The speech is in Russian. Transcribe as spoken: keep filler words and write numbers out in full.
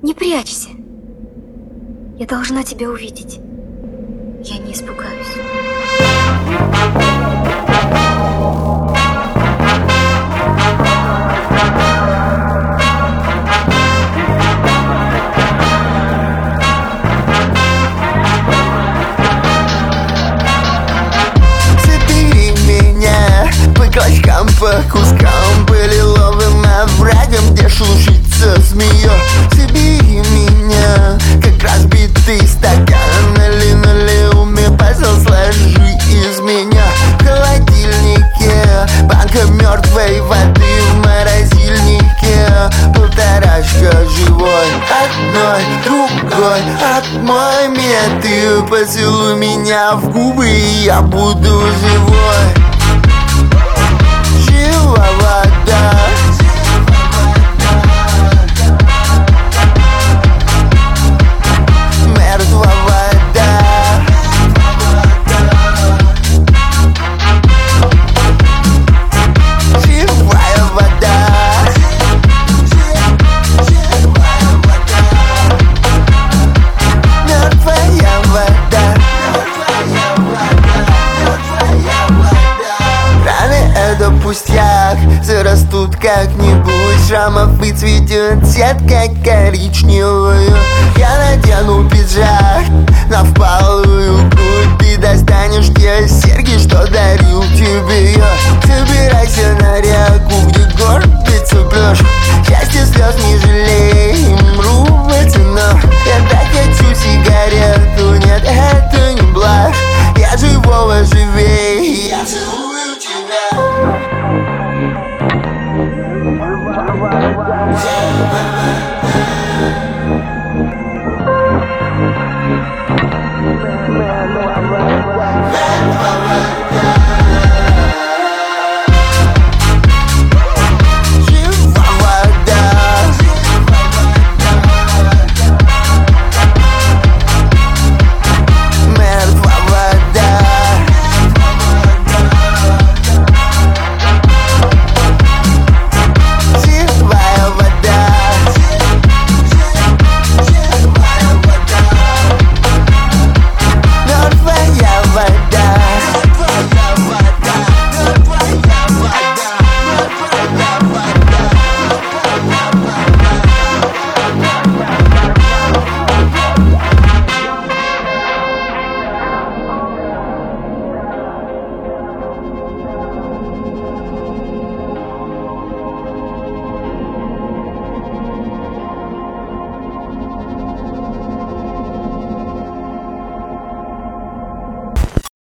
Не прячься. Я должна тебя увидеть. Я не испугаюсь. Клочкам по кускам, по лиловым оврагам, где шелушится змея. Забери меня, как разбитый стакан, налей, налей, уме пазл, сложи из меня. В холодильнике банка мертвой воды, в морозильнике полторашка живой. Одной, другой, отмой меня, ты поцелуй меня в губы, и я буду живой. Жива вода, мертва вода. Живая вода, мертвая вода. Это пустяк, зарастут как-нибудь, шрамов выцветет сетка коричневую. Я надену пиджак на впалую грудь, ты достанешь те серьги, что дарил тебе я. Собирайся на реку, где гордиться пляж, счастье слез не жалей.